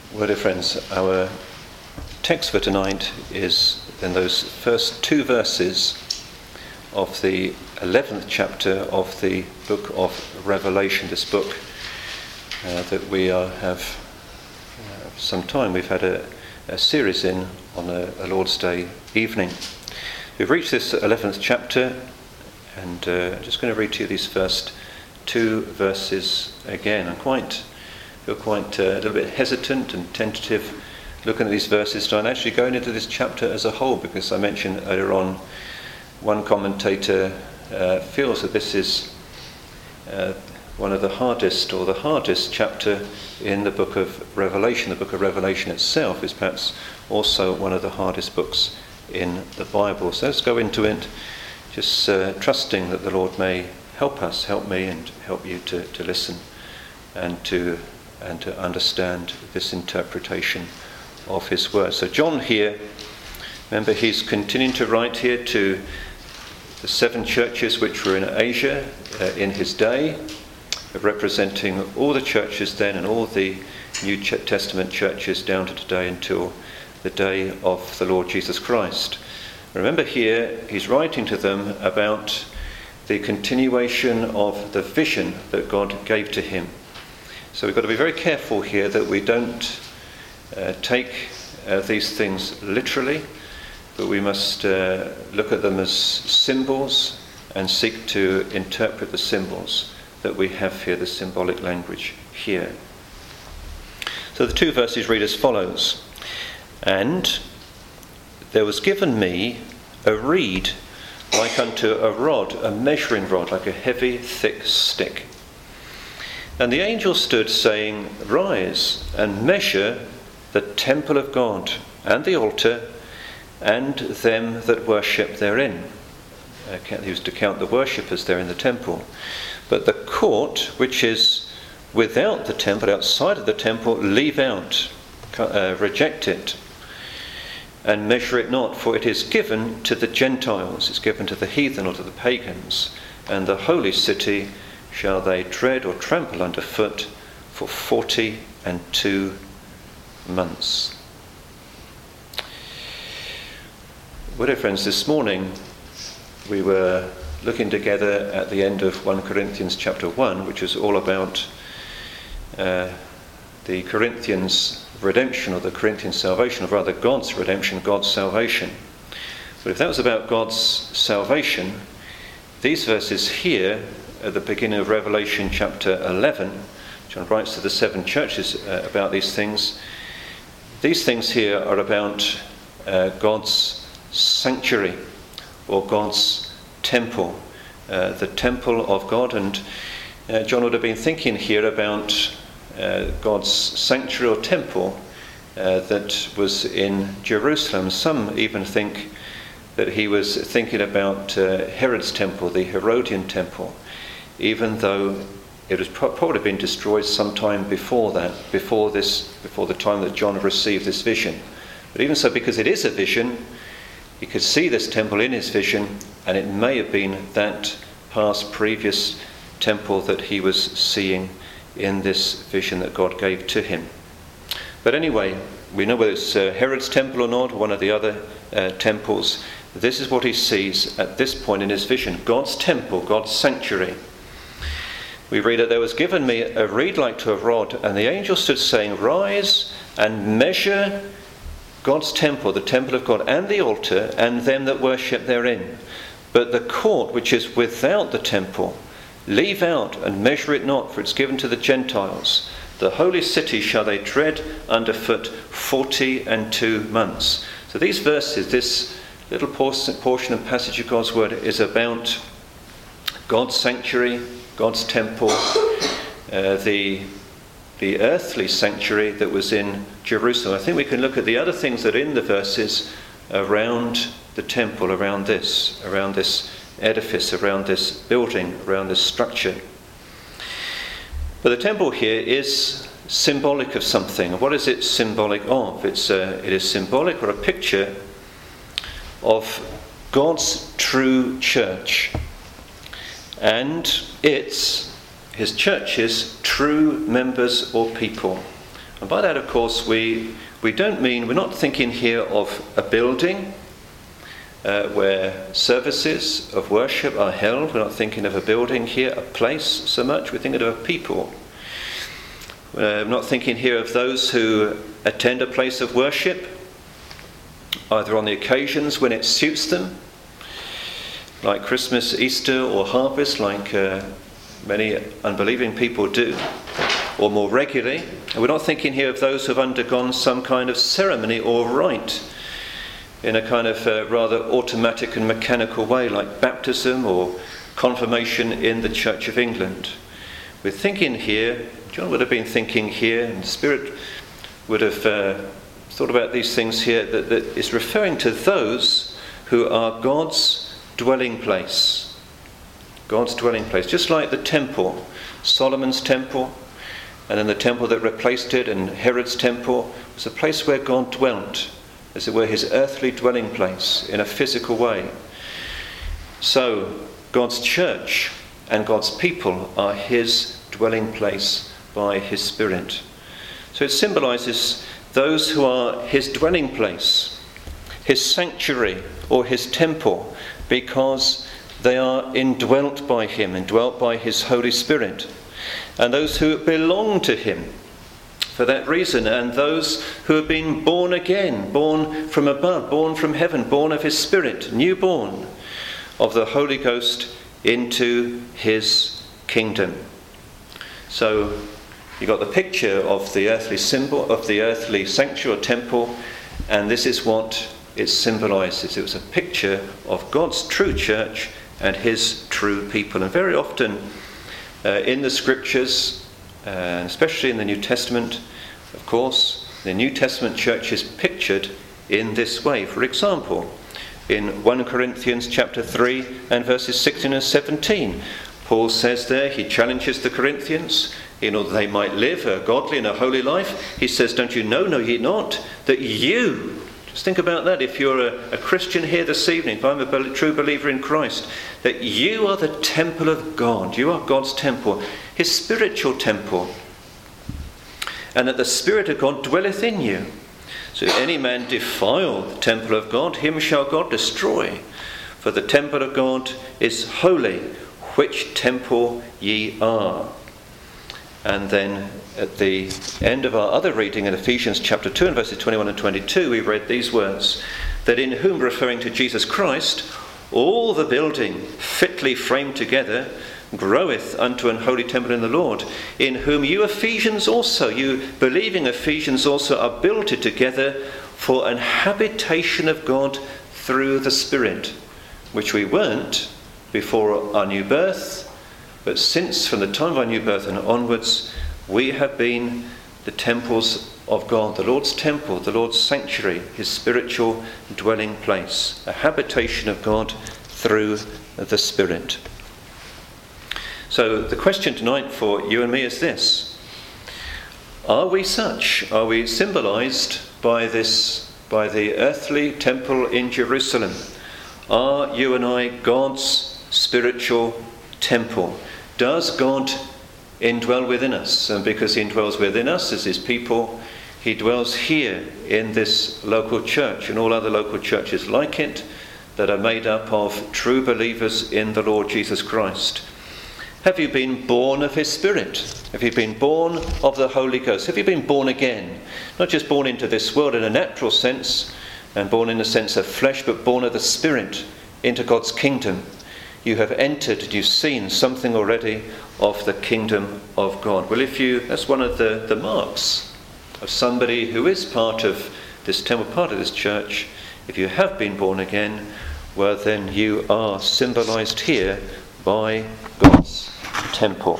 Well, dear friends, our text for tonight is in those first two verses of the 11th chapter of the book of Revelation, this book that we have some time. We've had a series on a Lord's Day evening. We've reached this 11th chapter, and I'm just going to read to you these first two verses again. I feel quite a little bit hesitant and tentative looking at these verses and actually going into this chapter as a whole, because I mentioned earlier on one commentator feels that this is one of the hardest chapter in the book of Revelation. The book of Revelation itself is perhaps also one of the hardest books in the Bible. So let's go into it, just trusting that the Lord may help me and help you to listen and to understand this interpretation of his word. So John here, remember, he's continuing to write here to the 7 churches which were in Asia in his day, representing all the churches then and all the New Testament churches down to today until the day of the Lord Jesus Christ. Remember here, he's writing to them about the continuation of the vision that God gave to him. So we've got to be very careful here that we don't take these things literally, but we must look at them as symbols and seek to interpret the symbols that we have here, the symbolic language here. So the 2 verses read as follows: "And there was given me a reed like unto a rod, a measuring rod, like a heavy, thick stick. And the angel stood, saying, Rise and measure the temple of God, and the altar, and them that worship therein." He was to count the worshippers there in the temple. "But the court which is without the temple, outside of the temple, leave out, reject it, and measure it not, for it is given to the Gentiles," it's given to the heathen or to the pagans, "and the holy city shall they tread or trample underfoot for 42 months. Well, dear friends, this morning we were looking together at the end of 1 Corinthians chapter 1, which is all about the Corinthians' redemption, or the Corinthian salvation, or rather God's redemption, God's salvation. But if that was about God's salvation, these verses here at the beginning of Revelation chapter 11, John writes to the 7 churches about these things. These things here are about God's sanctuary, or God's temple, the temple of God. And John would have been thinking here about God's sanctuary or temple that was in Jerusalem. Some even think that he was thinking about Herod's temple, the Herodian temple, even though it was probably been destroyed sometime before that, before the time that John received this vision. But even so, because it is a vision, he could see this temple in his vision, and it may have been that previous temple that he was seeing in this vision that God gave to him. But anyway, we know whether it's Herod's temple or not, or one of the other temples. This is what he sees at this point in his vision: God's temple, God's sanctuary. We read that there was given me a reed like to a rod, and the angel stood, saying, Rise and measure God's temple, the temple of God, and the altar, and them that worship therein. But the court which is without the temple, leave out and measure it not, for it's given to the Gentiles. The holy city shall they tread underfoot 42 months. So these verses, this little portion and passage of God's word, is about God's sanctuary, God's temple, the earthly sanctuary that was in Jerusalem. I think we can look at the other things that are in the verses around the temple, around this edifice, around this building, around this structure. But the temple here is symbolic of something. What is it symbolic of? It is symbolic, or a picture of God's true church, and his church's true members or people. And by that, of course, we don't mean, we're not thinking here of a building where services of worship are held. We're not thinking of a building here, a place so much. We're thinking of a people. We're not thinking here of those who attend a place of worship, either on the occasions when it suits them, like Christmas, Easter, or harvest, like many unbelieving people do, or more regularly. And we're not thinking here of those who have undergone some kind of ceremony or rite in a kind of rather automatic and mechanical way, like baptism or confirmation in the Church of England. We're thinking here, John would have been thinking here, and the Spirit would have thought about these things here, that is referring to those who are God's dwelling place. God's dwelling place. Just like the temple, Solomon's temple, and then the temple that replaced it, and Herod's temple, was a place where God dwelt, as it were his earthly dwelling place in a physical way. So God's church and God's people are his dwelling place by his Spirit. So it symbolises those who are his dwelling place, his sanctuary or his temple, because they are indwelt by him, indwelt by his Holy Spirit, and those who belong to him for that reason, and those who have been born again, born from above, born from heaven, born of his Spirit, newborn of the Holy Ghost into his kingdom. So you got the picture of the earthly symbol, of the earthly sanctuary or temple, and this is what it symbolises. It was a picture of God's true church and his true people. And very often in the scriptures, especially in the New Testament, of course, the New Testament church is pictured in this way. For example, in 1 Corinthians chapter 3 and verses 16 and 17, Paul says there, he challenges the Corinthians in order they might live a godly and a holy life. He says, don't you know ye not, that you, just think about that, if you're a Christian here this evening, if I'm a true believer in Christ, that you are the temple of God. You are God's temple, his spiritual temple. And that the Spirit of God dwelleth in you. So if any man defile the temple of God, him shall God destroy. For the temple of God is holy, which temple ye are. And then at the end of our other reading in Ephesians chapter 2 and verses 21 and 22, we read these words, that in whom, referring to Jesus Christ, all the building fitly framed together groweth unto an holy temple in the Lord, in whom you Ephesians also, you believing Ephesians also, are builded together for an habitation of God through the Spirit, which we weren't before our new birth, but since from the time of our new birth and onwards, we have been the temples of God, the Lord's temple, the Lord's sanctuary, his spiritual dwelling place, a habitation of God through the Spirit. So the question tonight for you and me is this: are we such? Are we symbolised by the earthly temple in Jerusalem? Are you and I God's spiritual temple? Does God indwell within us? And because he indwells within us as his people, he dwells here in this local church and all other local churches like it that are made up of true believers in the Lord Jesus Christ. Have you been born of his Spirit? Have you been born of the Holy Ghost? Have you been born again? Not just born into this world in a natural sense and born in the sense of flesh, but born of the Spirit into God's kingdom. You have entered, you've seen something already of the kingdom of God. Well, that's one of the marks of somebody who is part of this temple, part of this church. If you have been born again, well, then you are symbolised here by God's temple.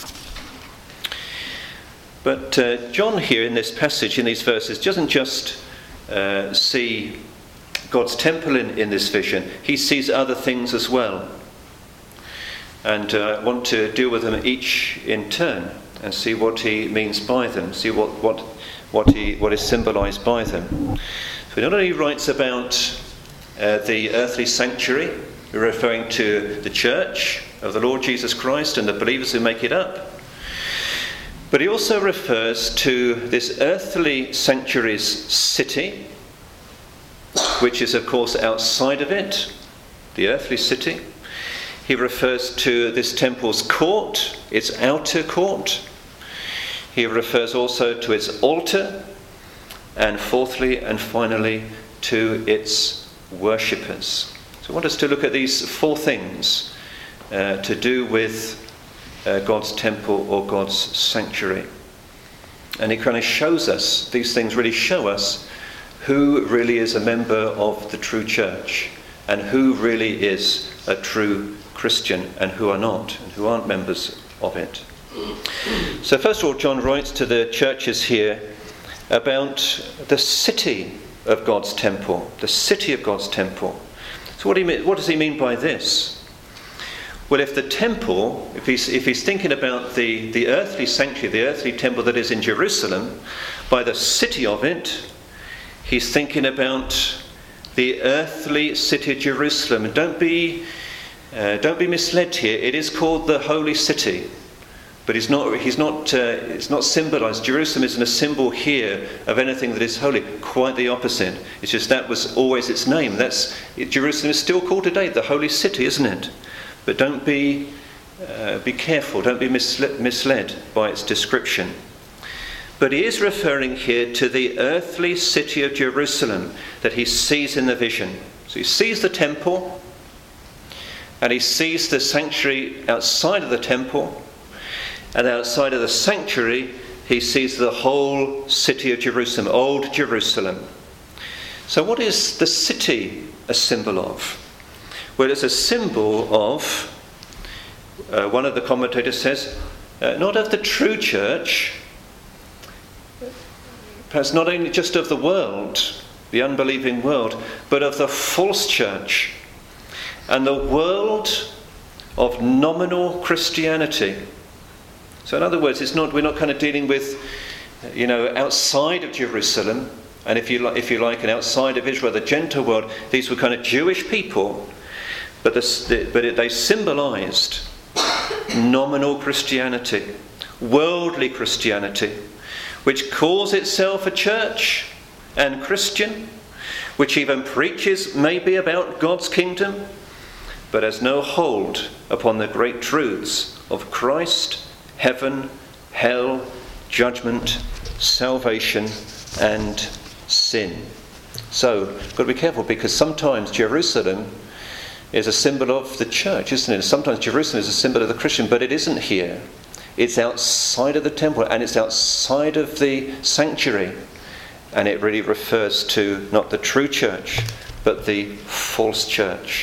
But John here in this passage, in these verses, doesn't just see God's temple in this vision. He sees other things as well. And I want to deal with them each in turn and see what he means by them, see what is symbolised by them. So he not only writes about the earthly sanctuary, referring to the church of the Lord Jesus Christ and the believers who make it up, But he also refers to this earthly sanctuary's city, which is of course outside of it, the earthly city. He refers to this temple's court, its outer court. He refers also to its altar, and fourthly and finally to its worshippers. So I want us to look at these four things to do with God's temple or God's sanctuary. And it kind of shows us, these things really show us who really is a member of the true church and who really is a true Christian and who are not, and who aren't members of it. So first of all, John writes to the churches here about the city of God's temple, the city of God's temple. So what does he mean by this? Well, if the temple, if he's thinking about the earthly sanctuary, the earthly temple that is in Jerusalem, by the city of it, he's thinking about the earthly city of Jerusalem. And don't be misled here. It is called the Holy City, but it's not symbolised. Jerusalem isn't a symbol here of anything that is holy. Quite the opposite. It's just that was always its name. Jerusalem is still called today the Holy City, isn't it? But don't be careful. Don't be misled by its description. But he is referring here to the earthly city of Jerusalem that he sees in the vision. So he sees the temple, and he sees the sanctuary outside of the temple, and outside of the sanctuary he sees the whole city of Jerusalem, Old Jerusalem. So what is the city a symbol of? Well, it's a symbol of, one of the commentators says, not of the true church, perhaps not only just of the world, the unbelieving world, but of the false church and the world of nominal Christianity. So in other words, we're not kind of dealing with, outside of Jerusalem, and if you like, and outside of Israel, the Gentile world. These were kind of Jewish people, but they symbolised nominal Christianity, worldly Christianity, which calls itself a church and Christian, which even preaches maybe about God's kingdom, but has no hold upon the great truths of Christ, heaven, hell, judgment, salvation, and sin. So, we've got to be careful, because sometimes Jerusalem is a symbol of the church, isn't it? Sometimes Jerusalem is a symbol of the Christian, but it isn't here. It's outside of the temple, and it's outside of the sanctuary. And it really refers to not the true church, but the false church.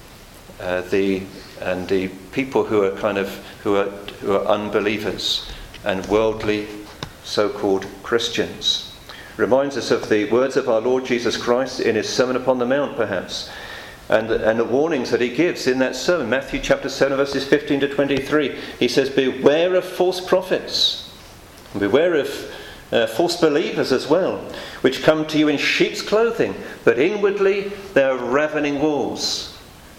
The people who are unbelievers and worldly so-called Christians. Reminds us of the words of our Lord Jesus Christ in his Sermon upon the Mount, perhaps, and the warnings that he gives in that sermon. Matthew chapter 7, verses 15 to 23. He says, beware of false prophets, and beware of false believers as well, which come to you in sheep's clothing, but inwardly they are ravening wolves.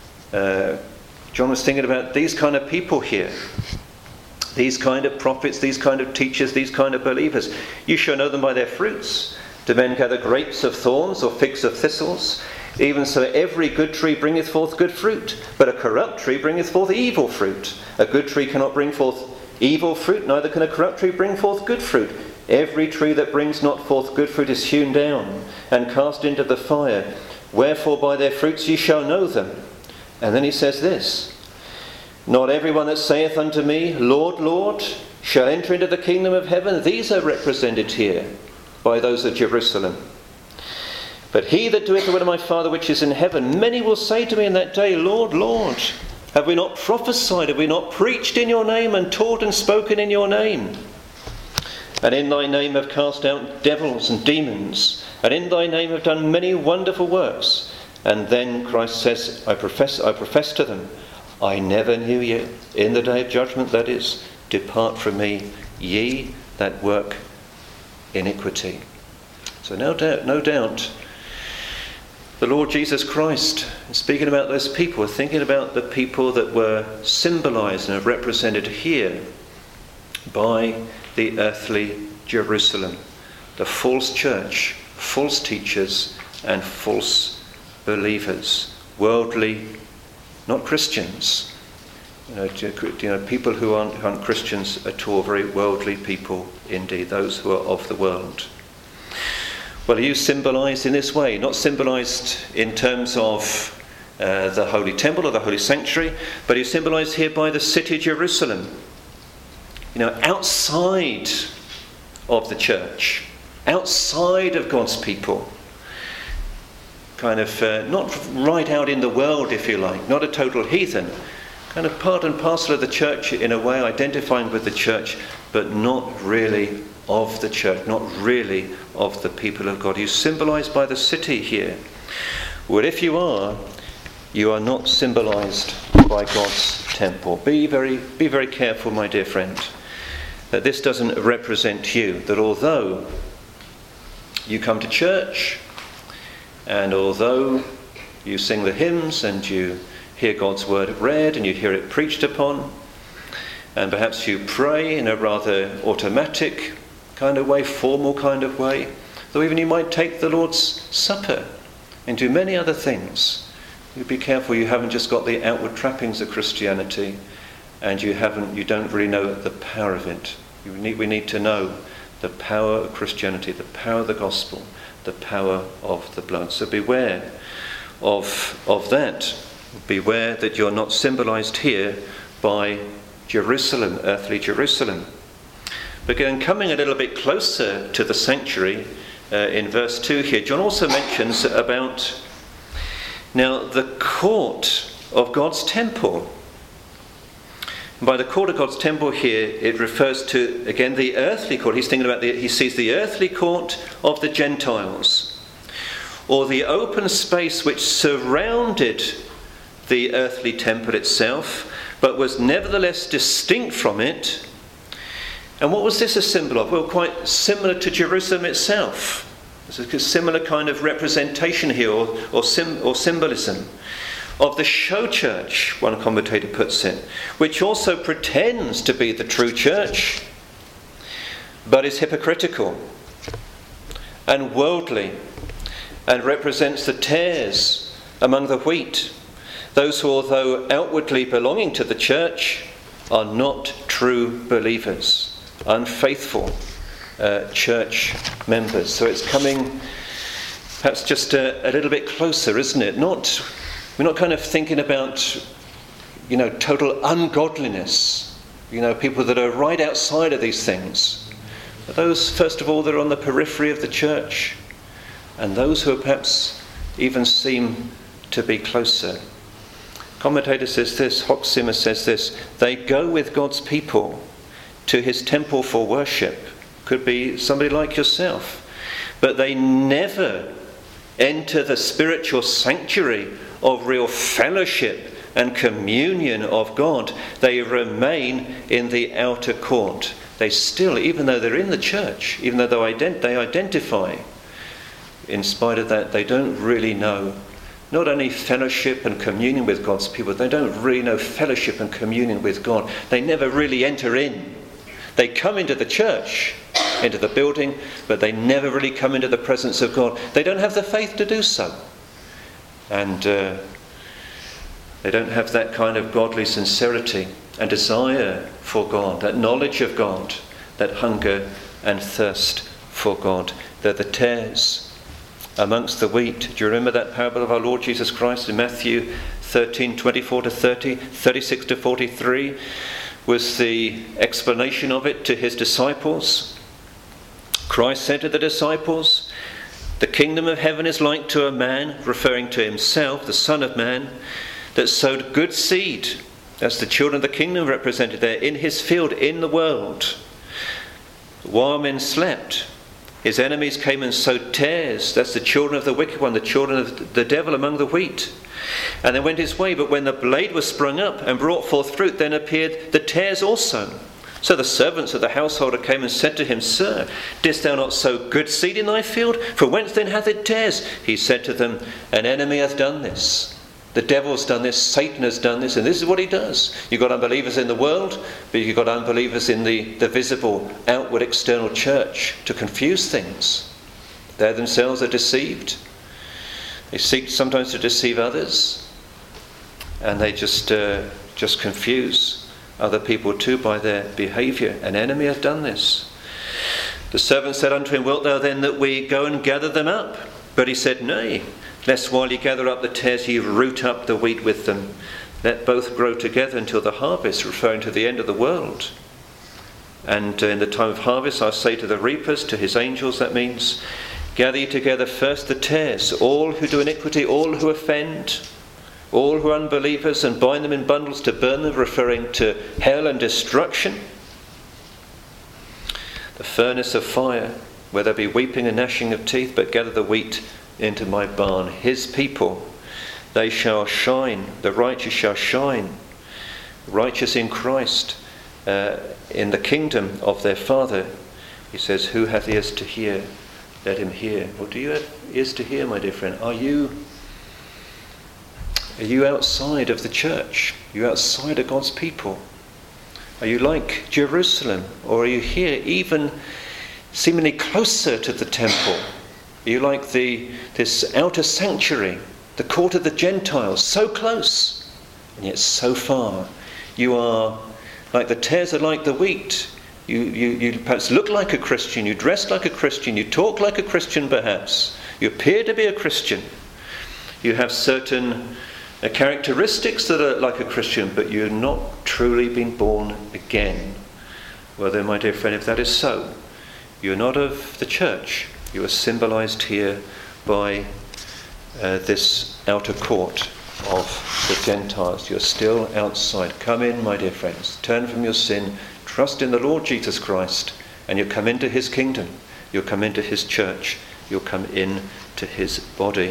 John was thinking about these kind of people here. These kind of prophets, these kind of teachers, these kind of believers. You shall know them by their fruits. Do men gather grapes of thorns or figs of thistles? Even so every good tree bringeth forth good fruit, but a corrupt tree bringeth forth evil fruit. A good tree cannot bring forth evil fruit, neither can a corrupt tree bring forth good fruit. Every tree that brings not forth good fruit is hewn down and cast into the fire. Wherefore by their fruits ye shall know them. And then he says this, not everyone that saith unto me, Lord, Lord, shall enter into the kingdom of heaven. These are represented here by those of Jerusalem. But he that doeth the will of my Father which is in heaven, many will say to me in that day, Lord, Lord, have we not prophesied, have we not preached in your name, and taught and spoken in your name? And in thy name have cast out devils and demons, and in thy name have done many wonderful works. And then Christ says, I profess to them, I never knew you. In the day of judgment, that is, depart from me, ye that work iniquity. So no doubt, the Lord Jesus Christ, speaking about those people, thinking about the people that were symbolised and represented here by the earthly Jerusalem, the false church, false teachers and false believers, worldly, not Christians. People who aren't Christians at all, very worldly people indeed, those who are of the world. Well, are you symbolised in this way? Not symbolised in terms of the Holy Temple or the Holy Sanctuary, but are you symbolised here by the city Jerusalem? Outside of the church, outside of God's people. Kind of not right out in the world, if you like, not a total heathen. Kind of part and parcel of the church in a way, identifying with the church, but not really of the church, not really of the people of God. You're symbolised by the city here. Well, if you are not symbolised by God's temple. Be very careful, my dear friend, that this doesn't represent you, that although you come to church, and although you sing the hymns and you hear God's word read and you hear it preached upon, and perhaps you pray in a rather automatic kind of way, formal kind of way, though even you might take the Lord's Supper and do many other things, you be careful you haven't just got the outward trappings of Christianity and you don't really know the power of it. We need to know the power of Christianity, the power of the gospel, the power of the blood. So beware of that. Beware that you're not symbolised here by Jerusalem, earthly Jerusalem. But again, coming a little bit closer to the sanctuary, in verse 2 here, John also mentions about now the court of God's temple. And by the court of God's temple here, it refers to, again, the earthly court. He's thinking about he sees the earthly court of the Gentiles, or the open space which surrounded the earthly temple itself, but was nevertheless distinct from it. And what was this a symbol of? Well, quite similar to Jerusalem itself. There's a similar kind of representation here, or symbolism, of the show church, one commentator puts it, which also pretends to be the true church, but is hypocritical and worldly, and represents the tares among the wheat, those who, although outwardly belonging to the church, are not true believers, unfaithful church members. So it's coming perhaps just a little bit closer, isn't it? We're not kind of thinking about, total ungodliness, people that are right outside of these things. But those, first of all, that are on the periphery of the church, and those who perhaps even seem to be closer. Commentator says this, Hoxima says this: they go with God's people to his temple for worship. Could be somebody like yourself. But they never enter the spiritual sanctuary of real fellowship and communion of God. They remain in the outer court. They still, even though they're in the church, even though they identify, in spite of that, they don't really know not only fellowship and communion with God's people, they don't really know fellowship and communion with God. They never really enter in. They come into the church, into the building, but they never really come into the presence of God. They don't have the faith to do so. And they don't have that kind of godly sincerity and desire for God, that knowledge of God, that hunger and thirst for God. They're the tares amongst the wheat. Do you remember that parable of our Lord Jesus Christ in Matthew 13:24-30, 36-43? Was the explanation of it to his disciples. Christ said to the disciples, "The kingdom of heaven is like to a man," referring to himself, the Son of Man, "that sowed good seed." That's the children of the kingdom represented there, in his field, in the world. While men slept, his enemies came and sowed tares. That's the children of the wicked one, the children of the devil among the wheat. And then went his way, but when the blade was sprung up and brought forth fruit, then appeared the tares also. So the servants of the householder came and said to him, "Sir, didst thou not sow good seed in thy field? For whence then hath it tares?" He said to them, "An enemy hath done this." The devil's done this, Satan has done this, and this is what he does. You've got unbelievers in the world, but you've got unbelievers in the visible, outward, external church to confuse things. They themselves are deceived. They seek sometimes to deceive others, and they just confuse other people too by their behaviour. An enemy has done this. The servant said unto him, Wilt thou then that we go and gather them up? But he said, Nay, lest while ye gather up the tares ye root up the wheat with them. Let both grow together until the harvest, referring to the end of the world. And in the time of harvest I say to the reapers, to his angels, that means, gather ye together first the tares, all who do iniquity, all who offend, all who are unbelievers, and bind them in bundles to burn them, referring to hell and destruction. The furnace of fire, where there be weeping and gnashing of teeth, but gather the wheat into my barn. His people, they shall shine, the righteous shall shine, righteous in Christ, in the kingdom of their Father. He says, who hath ears to hear, let him hear. Well, do you have ears to hear, my dear friend? Are you outside of the church? Are you outside of God's people? Are you like Jerusalem? Or are you here, even seemingly closer to the temple? Are you like this outer sanctuary, the court of the Gentiles, so close and yet so far? You are like the tares are like the wheat. You perhaps look like a Christian, you dress like a Christian, you talk like a Christian perhaps. You appear to be a Christian. You have certain characteristics that are like a Christian, but you're not truly been born again. Well then, my dear friend, if that is so, you're not of the church. You are symbolized here by this outer court of the Gentiles. You're still outside. Come in, my dear friends. Turn from your sin. Trust in the Lord Jesus Christ, and you'll come into his kingdom. You'll come into his church. You'll come into his body.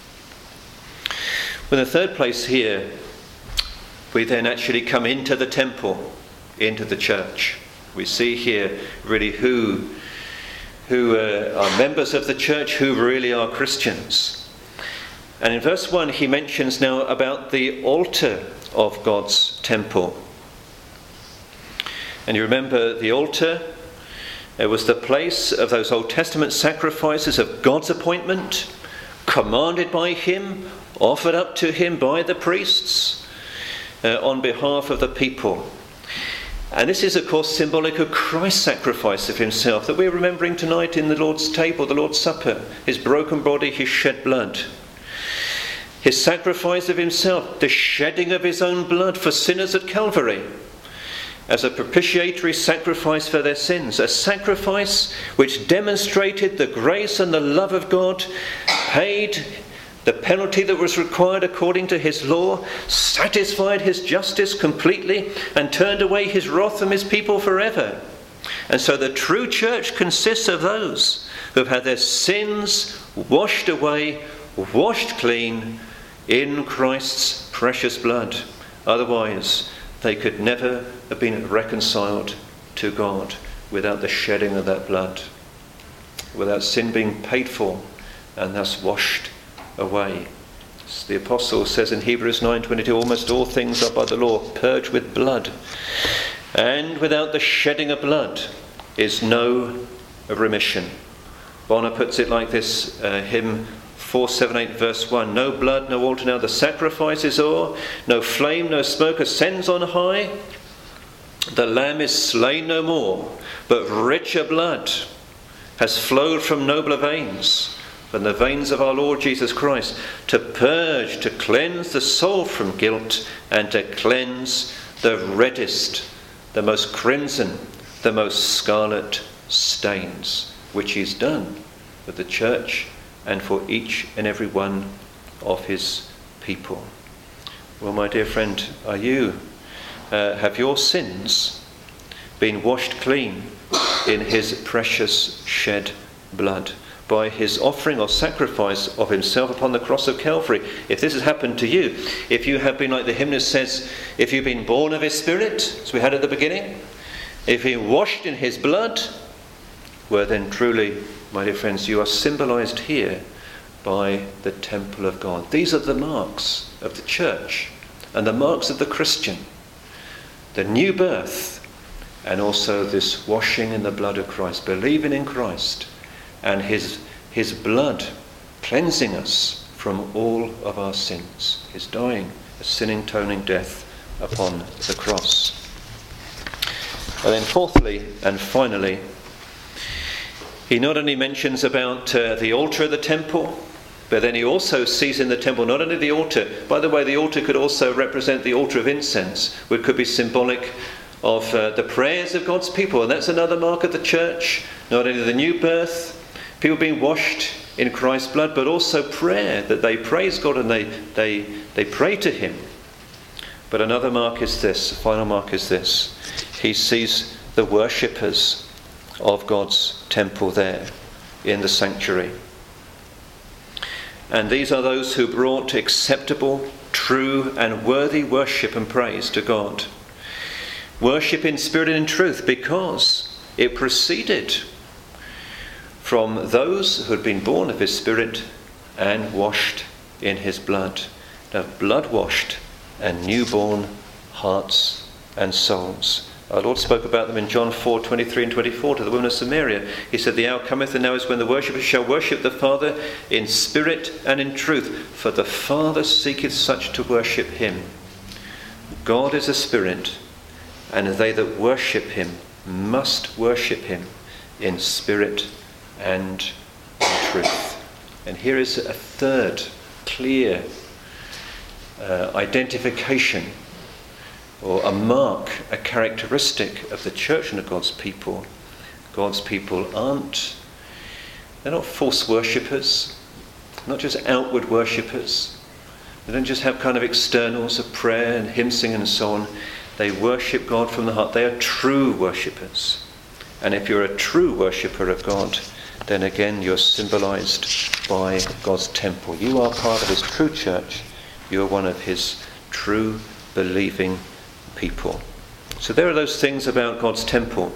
Well, in the third place here, we then actually come into the temple, into the church. We see here really who are members of the church, who really are Christians. And in verse 1 he mentions now about the altar of God's temple. And you remember the altar, it was the place of those Old Testament sacrifices of God's appointment, commanded by him, offered up to him by the priests on behalf of the people. And this is, of course, symbolic of Christ's sacrifice of himself that we're remembering tonight in the Lord's table, the Lord's Supper, his broken body, his shed blood. His sacrifice of himself, the shedding of his own blood for sinners at Calvary, as a propitiatory sacrifice for their sins, a sacrifice which demonstrated the grace and the love of God, paid the penalty that was required according to his law, satisfied his justice completely, and turned away his wrath from his people forever. And so the true church consists of those who have had their sins washed away, washed clean in Christ's precious blood. Otherwise, they could never have been reconciled to God without the shedding of that blood, without sin being paid for and thus washed away. As the apostle says in Hebrews 9:22, almost all things are by the law purged with blood, and without the shedding of blood is no remission. Bonner puts it like this, hymn 478 verse 1, no blood, no altar now the sacrifice is o'er, no flame, no smoke ascends on high, the lamb is slain no more, but richer blood has flowed from nobler veins, from the veins of our Lord Jesus Christ, to purge, to cleanse the soul from guilt, and to cleanse the reddest, the most crimson, the most scarlet stains, which he's done for the church and for each and every one of his people. Well, my dear friend, are you, have your sins been washed clean in his precious shed blood? By his offering or sacrifice of himself upon the cross of Calvary. If this has happened to you, if you have been, like the hymnist says, if you've been born of his Spirit, as we had at the beginning, if you've been washed in his blood, well then truly, my dear friends, you are symbolized here by the temple of God. These are the marks of the church and the marks of the Christian. The new birth, and also this washing in the blood of Christ, believing in Christ and his blood cleansing us from all of our sins. His dying, a sin-atoning death upon the cross. And then fourthly and finally, he not only mentions about the altar of the temple, but then he also sees in the temple not only the altar. By the way, the altar could also represent the altar of incense, which could be symbolic of the prayers of God's people. And that's another mark of the church. Not only the new birth, people being washed in Christ's blood, but also prayer, that they praise God and they pray to him. But another mark is this, the final mark is this. He sees the worshippers of God's temple there in the sanctuary. And these are those who brought acceptable, true and worthy worship and praise to God. Worship in spirit and in truth, because it proceeded from those who had been born of his Spirit and washed in his blood. Now, blood-washed and newborn hearts and souls. Our Lord spoke about them in John 4:23 and 24 to the woman of Samaria. He said, "The hour cometh, and now is when the worshippers shall worship the Father in spirit and in truth, for the Father seeketh such to worship him." God is a spirit, and they that worship him must worship him in spirit and in truth. And here is a third clear identification, or a mark, a characteristic of the church and of God's people. God's people they're not false worshippers, not just outward worshippers. They don't just have kind of externals of prayer and hymn singing and so on. They worship God from the heart. They are true worshippers. And if you're a true worshipper of God, then again you're symbolized by God's temple. You are part of his true church. You are one of his true believing people. So there are those things about God's temple.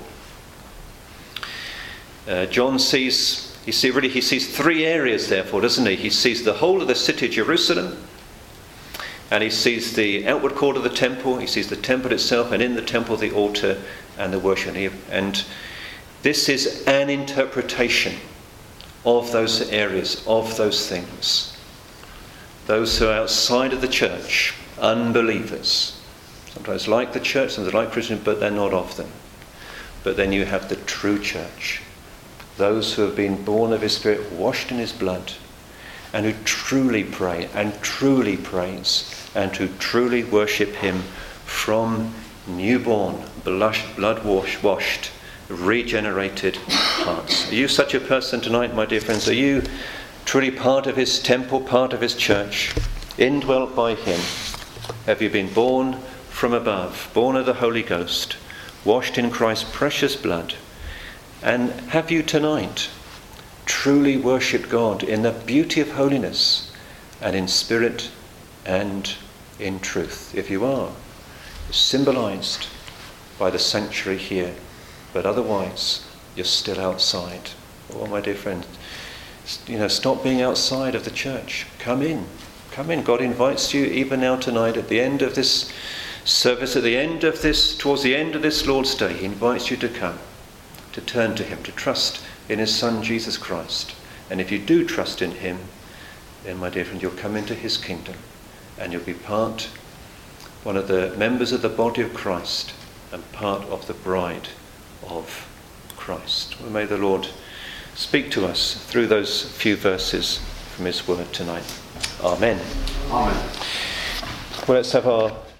John sees three areas, therefore, doesn't he? He sees the whole of the city of Jerusalem, and he sees the outward court of the temple. He sees the temple itself, and in the temple the altar and the worship. And this is an interpretation of those areas, of those things. Those who are outside of the church, unbelievers, sometimes like the church, sometimes like Christians, but they're not of them. But then you have the true church, those who have been born of his Spirit, washed in his blood, and who truly pray and truly praise and who truly worship him from newborn, blood-washed, regenerated hearts. Are you such a person tonight, my dear friends? Are you truly part of his temple, part of his church, indwelt by him? Have you been born from above, born of the Holy Ghost, washed in Christ's precious blood? And have you tonight truly worshipped God in the beauty of holiness and in spirit and in truth? If you are, it's symbolized by the sanctuary here, but otherwise you're still outside. Oh, my dear friend, stop being outside of the church. Come in. God invites you even now tonight at the end of this service, towards the end of this Lord's Day. He invites you to come, to turn to him, to trust in his Son Jesus Christ. And if you do trust in him, then, my dear friend, you'll come into his kingdom and you'll be one of the members of the body of Christ and part of the bride of Christ. Well, may the Lord speak to us through those few verses from his word tonight. Amen. Amen. Well, let's have our